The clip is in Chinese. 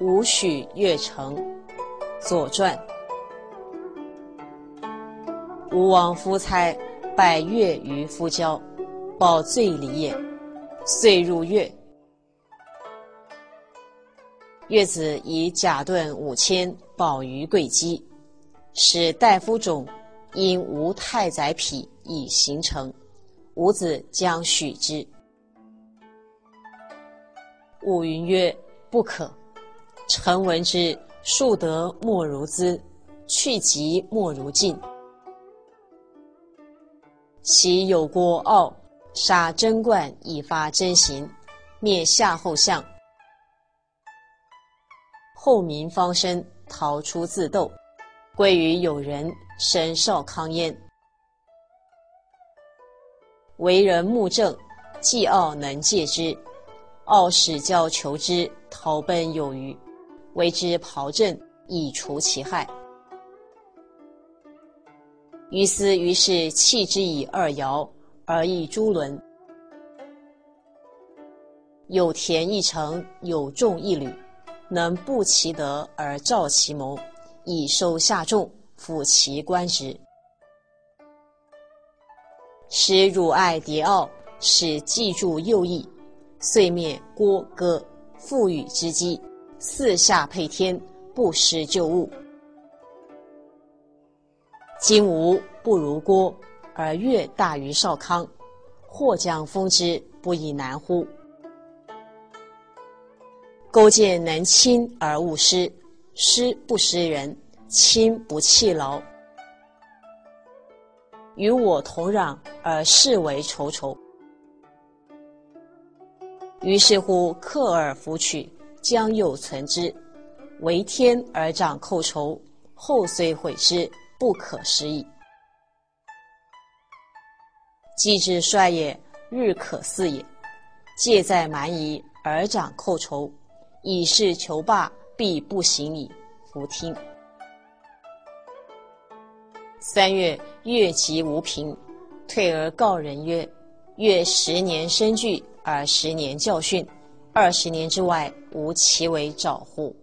无许月成。左传。吴王夫差拜乐于夫交，报罪离也，遂入乐。乐子以甲盾5000保于贵姬，使大夫种因无太宰匹以行成，伍子将许之。吾云曰：不可。臣闻之，树德莫如兹，去疾莫如尽。其有郭傲，杀贞观以发真刑，灭夏后相。后民方生，逃出自斗，归于友人，生少康焉。为人目正，既傲能戒之，傲使教求之，逃奔有余，为之庖正，以除其害。于斯于是弃之以2爻，而以诸轮。有田一城，有众一旅，能布其德而照其谋，以收下众，辅其官职。使汝爱棣傲，使记住右翼，遂灭郭歌，父与之姬，四下配天，不失旧物。今吴不如郭，而乐大于少康，或将封之，不以难乎？勾践能亲而勿失，失不失人，亲不弃劳。与我同壤，而视为仇仇。于是乎克而弗取，将有存之，为天而长寇仇，后虽毁之，不可失矣。既之衰也，日可肆也。戒在蛮夷而长寇仇，以示求霸，必不行矣。弗听。3月，乐及无凭，退而告人曰：乐10年生聚，而10年教训，20年之外，无其为爪乎？